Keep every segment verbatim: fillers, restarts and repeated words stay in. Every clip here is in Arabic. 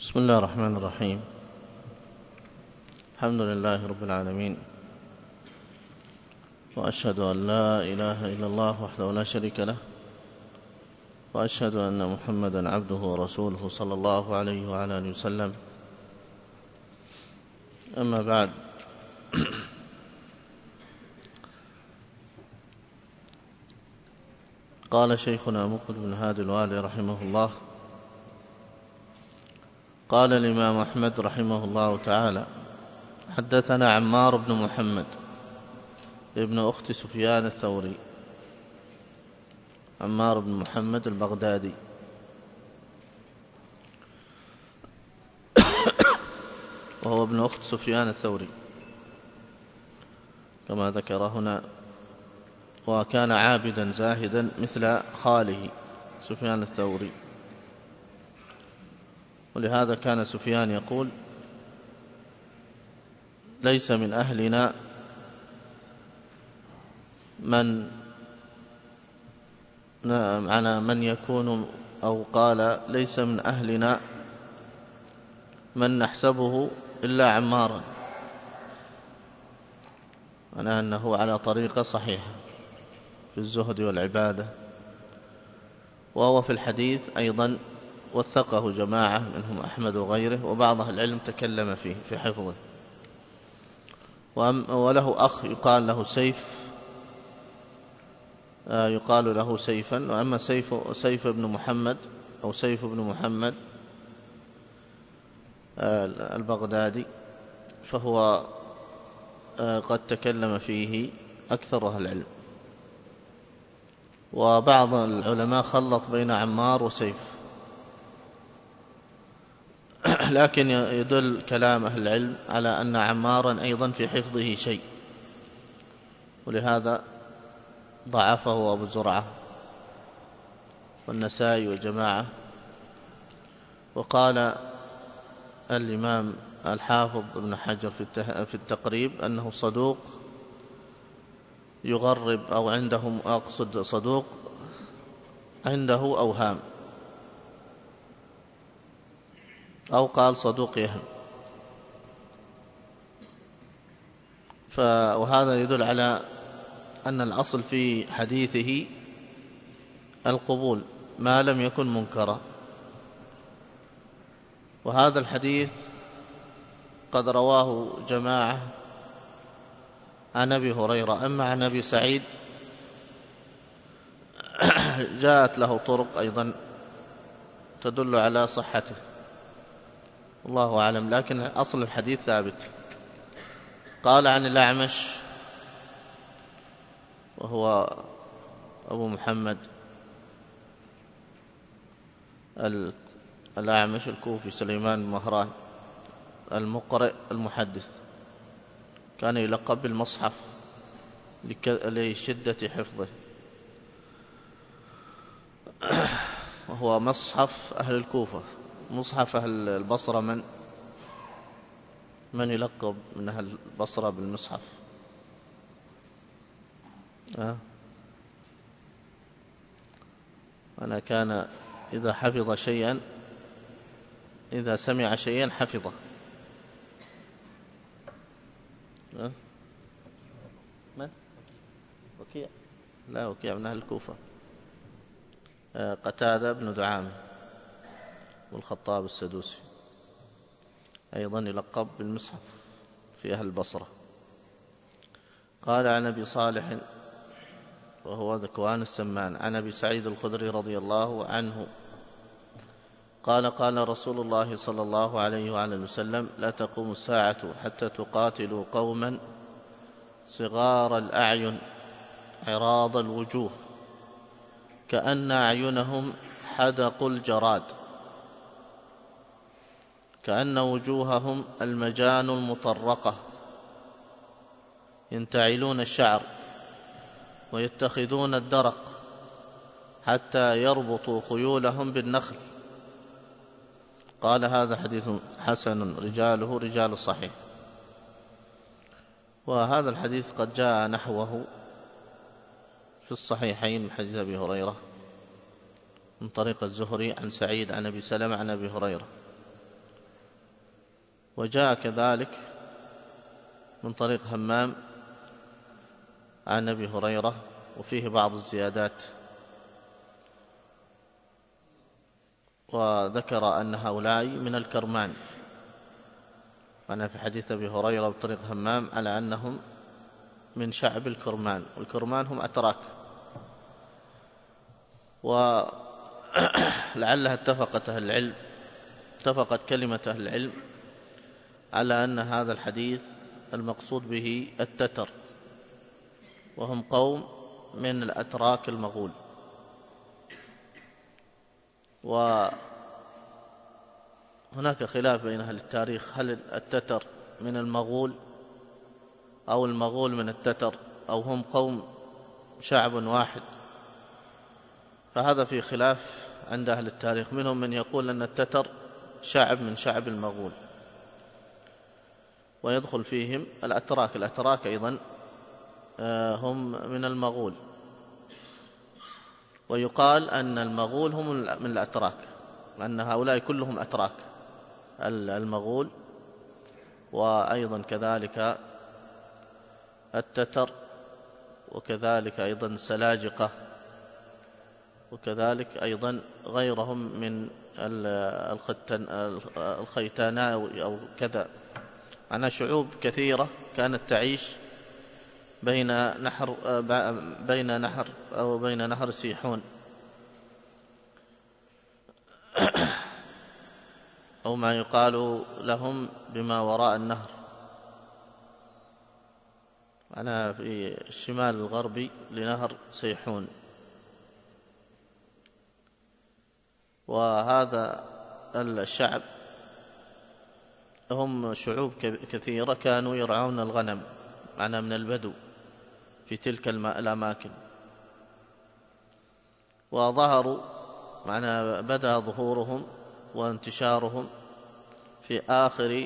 بسم الله الرحمن الرحيم. الحمد لله رب العالمين، وأشهد أن لا إله إلا الله وحده لا شريك له، وأشهد أن محمدا عبده ورسوله صلى الله عليه وعلى آله وسلم. أما بعد، قال شيخنا مقبل بن هادي الوالي رحمه الله: قال الإمام أحمد رحمه الله تعالى: حدثنا عمار بن محمد ابن أخت سفيان الثوري، عمار بن محمد البغدادي، وهو ابن أخت سفيان الثوري كما ذكر هنا، وكان عابدا زاهدا مثل خاله سفيان الثوري، ولهذا كان سفيان يقول: ليس من أهلنا من معنا من يكون، أو قال: ليس من أهلنا من نحسبه إلا عمارا، معناه أنه على طريقة صحيحة في الزهد والعبادة. وهو في الحديث أيضا وثقه جماعة منهم أحمد وغيره، وبعض أهل العلم تكلم فيه في حفظه. وله أخ يقال له سيف، يقال له سيفا. وأما سيف, سيف بن محمد أو سيف بن محمد البغدادي فهو قد تكلم فيه أكثر أهل العلم، وبعض العلماء خلط بين عمار وسيف، لكن يدل كلام أهل العلم على أن عمارا أيضا في حفظه شيء، ولهذا ضعفه أبو زرعة والنسائي وجماعة. وقال الإمام الحافظ ابن حجر في التقريب أنه صدوق يغرب، أو عندهم أقصد صدوق عنده أوهام، أو قال صدوق يهم. وهذا يدل على أن الأصل في حديثه القبول ما لم يكن منكرا. وهذا الحديث قد رواه جماعة عن أبي هريرة. أما عن أبي سعيد جاءت له طرق أيضا تدل على صحته، الله أعلم، لكن أصل الحديث ثابت. قال عن الأعمش، وهو أبو محمد الأعمش الكوفي سليمان بن مهران المقرئ المحدث، كان يلقب بالمصحف لشدة حفظه، وهو مصحف أهل الكوفة. مصحف أهل البصرة من من يلقب من أهل البصرة بالمصحف؟ أه؟ أنا كان إذا حفظ شيئا، إذا سمع شيئا حفظه. أه؟ من؟ وكيع؟ لا، وكيع من أهل الكوفة. أه، قتادة بن دعامة والخطاب السدوسي أيضا يلقب بالمصحف في أهل البصرة. قال عن أبي صالح، وهو ذكوان السمان، عن أبي سعيد الخدري رضي الله عنه قال: قال رسول الله صلى الله عليه وعلى وسلم: لا تقوم الساعة حتى تقاتلوا قوما صغار الأعين عراض الوجوه كأن أعينهم حدق الجراد، كأن وجوههم المجان المطرقة، ينتعلون الشعر ويتخذون الدرق حتى يربطوا خيولهم بالنخل. قال: هذا حديث حسن رجاله رجال الصحيح. وهذا الحديث قد جاء نحوه في الصحيحين من حديث أبي هريرة من طريق الزهري عن سعيد عن أبي سلمة عن أبي هريرة، وجاء كذلك من طريق همام عن أبي هريرة وفيه بعض الزيادات، وذكر أن هؤلاء من الكرمان. أنا في حديث أبي هريرة بطريق همام على أنهم من شعب الكرمان، والكرمان هم أتراك. ولعلها اتفقت أهل العلم اتفقت كلمة أهل العلم على أن هذا الحديث المقصود به التتر، وهم قوم من الأتراك المغول. وهناك خلاف بين أهل التاريخ، هل التتر من المغول أو المغول من التتر أو هم قوم شعب واحد، فهذا في خلاف عند أهل التاريخ. منهم من يقول أن التتر شعب من شعب المغول ويدخل فيهم الأتراك. الأتراك أيضا هم من المغول، ويقال أن المغول هم من الأتراك، أن هؤلاء كلهم أتراك، المغول وأيضا كذلك التتر، وكذلك أيضا السلاجقة، وكذلك أيضا غيرهم من الخيتاناء أو كذا. أنا شعوب كثيرة كانت تعيش بين نحر بين نحر أو بين نهر سيحون أو ما يقال لهم بما وراء النهر، أنا في الشمال الغربي لنهر سيحون. وهذا الشعب هم شعوب كثيرة كانوا يرعون الغنم، معنا من البدو في تلك الأماكن، وظهروا معنا بدأ ظهورهم وانتشارهم في آخر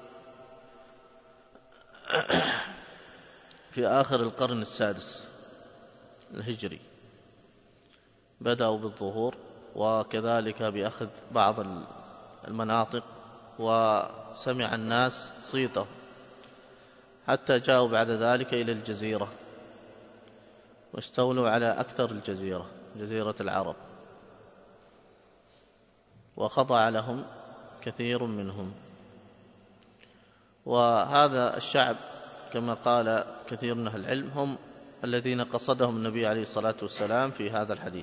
في آخر القرن السادس الهجري، بدأوا بالظهور، وكذلك بأخذ بعض المناطق، وسمع الناس صيته حتى جاءوا بعد ذلك إلى الجزيرة واستولوا على أكثر الجزيرة، جزيرة العرب، وخضع لهم كثير منهم. وهذا الشعب كما قال كثير من أهل العلم هم الذين قصدهم النبي عليه الصلاة والسلام في هذا الحديث،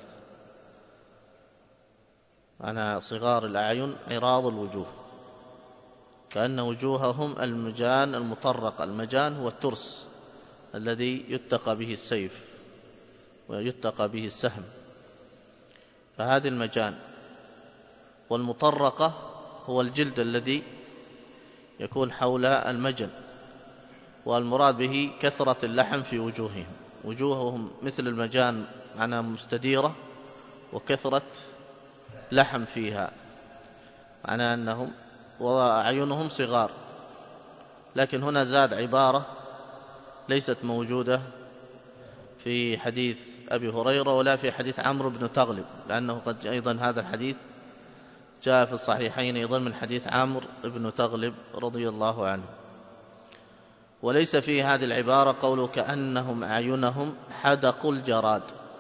أنا صغار الأعين عراض الوجوه، كأن وجوههم المجان المطرقة. المجان هو الترس الذي يتقى به السيف ويتقى به السهم، فهذه المجان. والمطرقة هو الجلد الذي يكون حول المجن، والمراد به كثرة اللحم في وجوههم. وجوههم مثل المجان معناها مستديرة، وكثرة لحم فيها، معناه أنهم وأعينهم صغار. لكن هنا زاد عبارة ليست موجودة في حديث أبي هريرة ولا في حديث عمرو بن تغلب، لأنه قد أيضا هذا الحديث جاء في الصحيحين أيضا من حديث عمرو بن تغلب رضي الله عنه، وليس في هذه العبارة قوله كأنهم أعينهم حدق الجراد،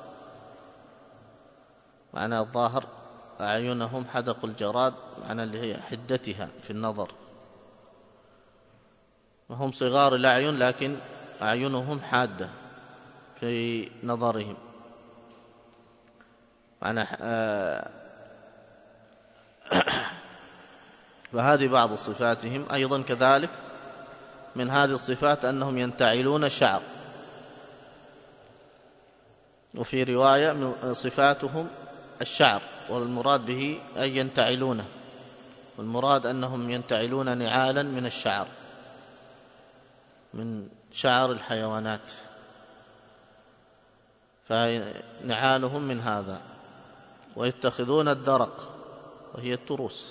معنى الظاهر أعينهم حدق الجراد، معنى اللي هي حدتها في النظر، وهم صغار الأعين لكن أعينهم حادة في نظرهم، معنى فهذه بعض صفاتهم. أيضا كذلك من هذه الصفات أنهم ينتعلون الشعر، وفي رواية من صفاتهم الشعر، والمراد به أن ينتعلونه، والمراد أنهم ينتعلون نعالا من الشعر، من شعر الحيوانات، فنعالهم من هذا. ويتخذون الدرق وهي التروس،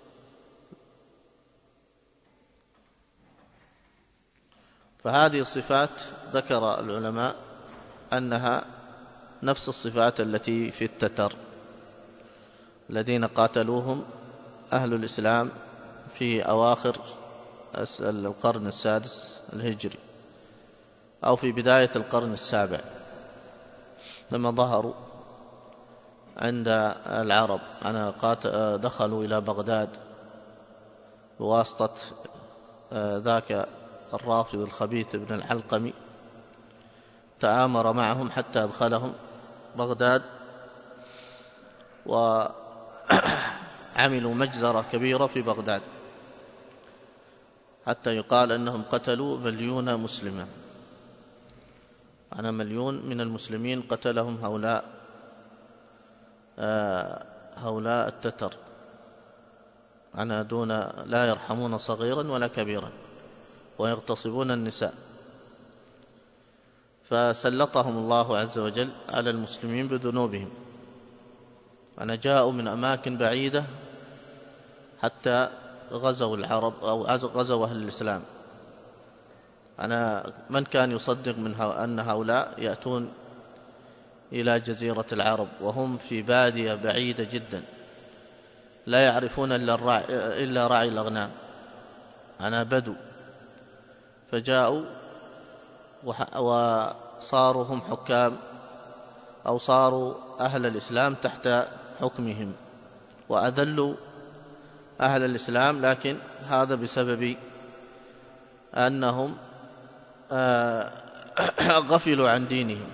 فهذه الصفات ذكر العلماء أنها نفس الصفات التي في التتر الذين قاتلوهم أهل الإسلام في أواخر القرن السادس الهجري أو في بداية القرن السابع، لما ظهروا عند العرب. أنا دخلوا إلى بغداد بواسطة ذاك الرافض الخبيث ابن العلقمي، تآمر معهم حتى أدخلهم بغداد، وعملوا مجزرة كبيرة في بغداد حتى يقال أنهم قتلوا مليون مسلما. أنا مليون من المسلمين قتلهم هؤلاء هؤلاء التتر، أنا دون لا يرحمون صغيرا ولا كبيرا، ويغتصبون النساء. فسلطهم الله عز وجل على المسلمين بذنوبهم، أنا جاءوا من أماكن بعيدة حتى غزوا العرب أو غزوا أهل الإسلام. أنا من كان يصدق من أن هؤلاء يأتون إلى جزيرة العرب وهم في بادية بعيدة جدا لا يعرفون إلا الرعي إلا رعي الأغنام، أنا بدو، فجاءوا وصاروا هم حكام أو صاروا أهل الإسلام تحت حكمهم، وأذلوا أهل الإسلام، لكن هذا بسبب أنهم غفلوا عن دينهم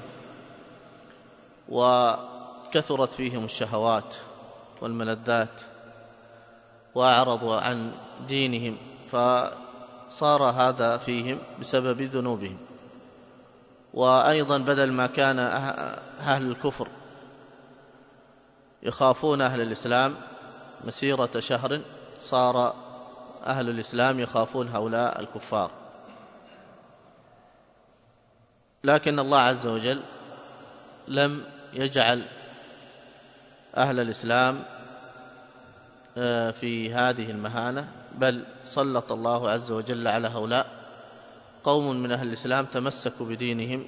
وكثرت فيهم الشهوات والملذات وأعرضوا عن دينهم، فصار هذا فيهم بسبب ذنوبهم. وأيضا بدل ما كان أهل الكفر يخافون أهل الإسلام مسيرة شهر، صار أهل الإسلام يخافون هؤلاء الكفار. لكن الله عز وجل لم يجعل أهل الإسلام في هذه المهانة، بل سلط الله عز وجل على هؤلاء قوم من أهل الإسلام تمسكوا بدينهم،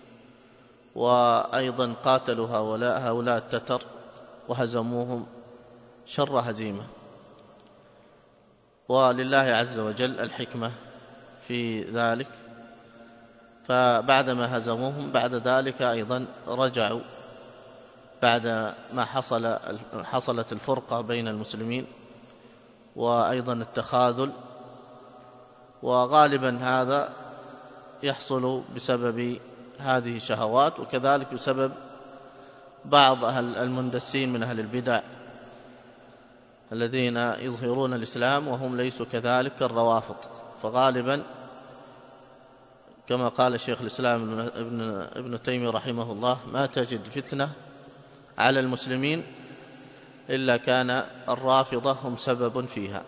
وأيضا قاتلوا هؤلاء هؤلاء التتر وهزموهم شر هزيمة. ولله عز وجل الحكمة في ذلك، فبعدما هزموهم بعد ذلك أيضا رجعوا بعد ما حصل حصلت الفرقة بين المسلمين وأيضا التخاذل، وغالبا هذا يحصل بسبب هذه الشهوات، وكذلك بسبب بعض أهل المندسين من أهل البدع الذين يظهرون الإسلام وهم ليسوا كذلك كالروافض. فغالبا كما قال الشيخ الإسلام ابن, ابن تيمية رحمه الله: ما تجد فتنة على المسلمين إلا كان الرافضة هم سبب فيها،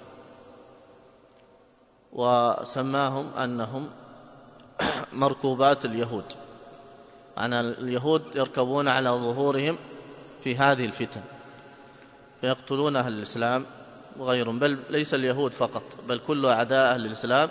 وسماهم أنهم مركوبات اليهود، أن اليهود يركبون على ظهورهم في هذه الفتن فيقتلون أهل الإسلام وغيرهم، بل ليس اليهود فقط، بل كل أعداء أهل الإسلام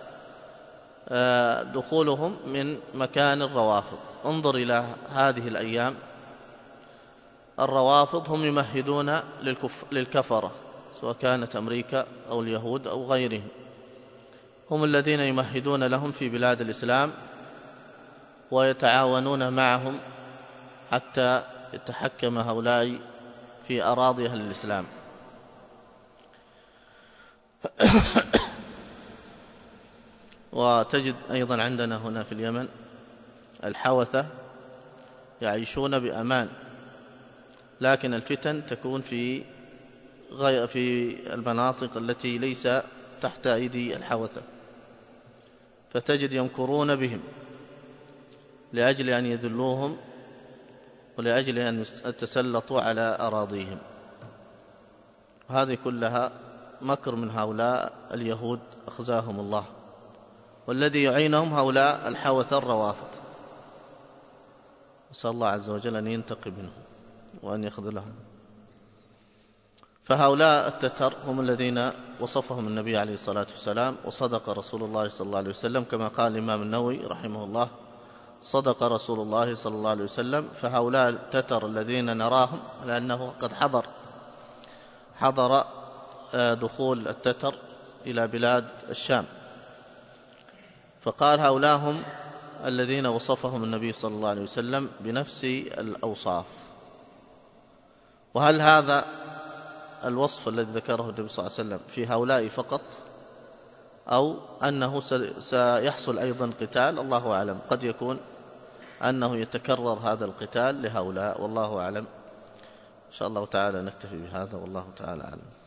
دخولهم من مكان الروافض. انظر إلى هذه الأيام، الروافض هم يمهدون للكفرة، سواء كانت أمريكا أو اليهود أو غيرهم، هم الذين يمهدون لهم في بلاد الإسلام ويتعاونون معهم حتى يتحكم هؤلاء في أراضي أهل الإسلام. وتجد أيضا عندنا هنا في اليمن الحوثة يعيشون بأمان، لكن الفتن تكون في غير في المناطق التي ليس تحت أيدي الحوثة، فتجد يمكرون بهم لأجل أن يذلوهم ولأجل أن يتسلطوا على أراضيهم. هذه كلها مكر من هؤلاء اليهود أخزاهم الله، والذي يعينهم هؤلاء الحوثة الروافض. نسأل الله عز وجل أن ينتقم منهم وأن يخذلهم. فهؤلاء التتر هم الذين وصفهم النبي عليه الصلاة والسلام، وصدق رسول الله صلى الله عليه وسلم كما قال الإمام النووي رحمه الله: صدق رسول الله صلى الله عليه وسلم. فهؤلاء التتر الذين نراهم، لأنه قد حضر حضر دخول التتر إلى بلاد الشام، فقال هؤلاء هم الذين وصفهم النبي صلى الله عليه وسلم بنفس الأوصاف. وهل هذا الوصف الذي ذكره النبي صلى الله عليه وسلم في هؤلاء فقط، أو أنه سيحصل أيضا قتال؟ الله أعلم، قد يكون أنه يتكرر هذا القتال لهؤلاء، والله أعلم. إن شاء الله تعالى نكتفي بهذا، والله تعالى أعلم.